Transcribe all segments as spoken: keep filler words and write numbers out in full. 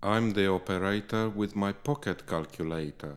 I'm the operator with my pocket calculator.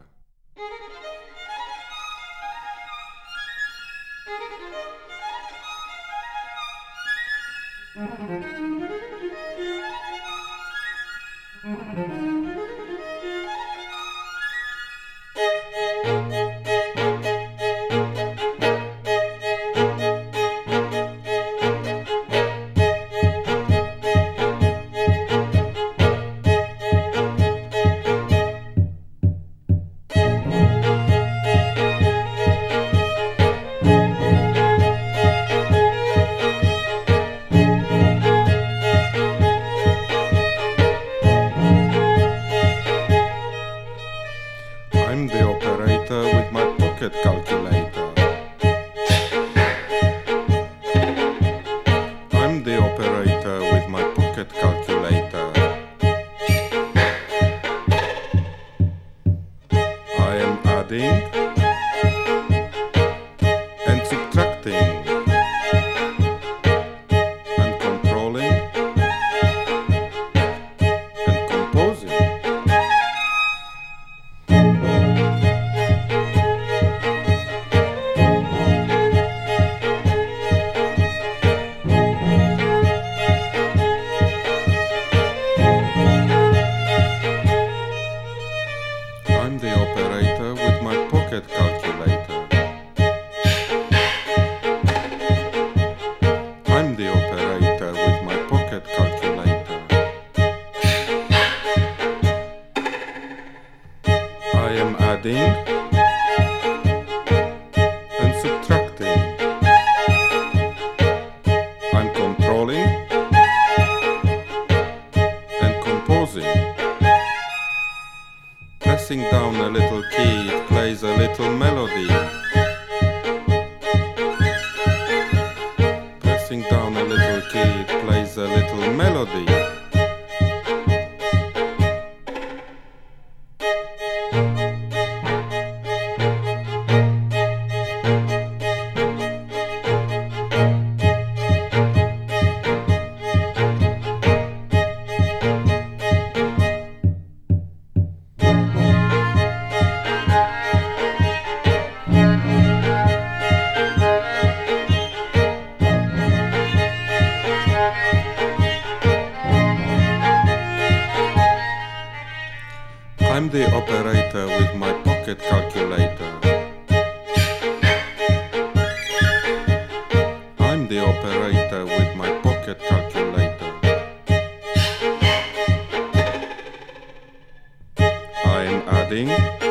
I'm the operator with my pocket calculator. I'm the operator with my pocket calculator. I am adding and subtracting and controlling and composing. I'm the operator with my pocket calculator. I'm the operator with my pocket calculator. I am adding and subtracting. I'm controlling and composing. Pressing down a little key, it plays a little melody. Pressing down a little key, it plays a little melody. I'm the operator with my pocket calculator. I'm the operator with my pocket calculator. I am adding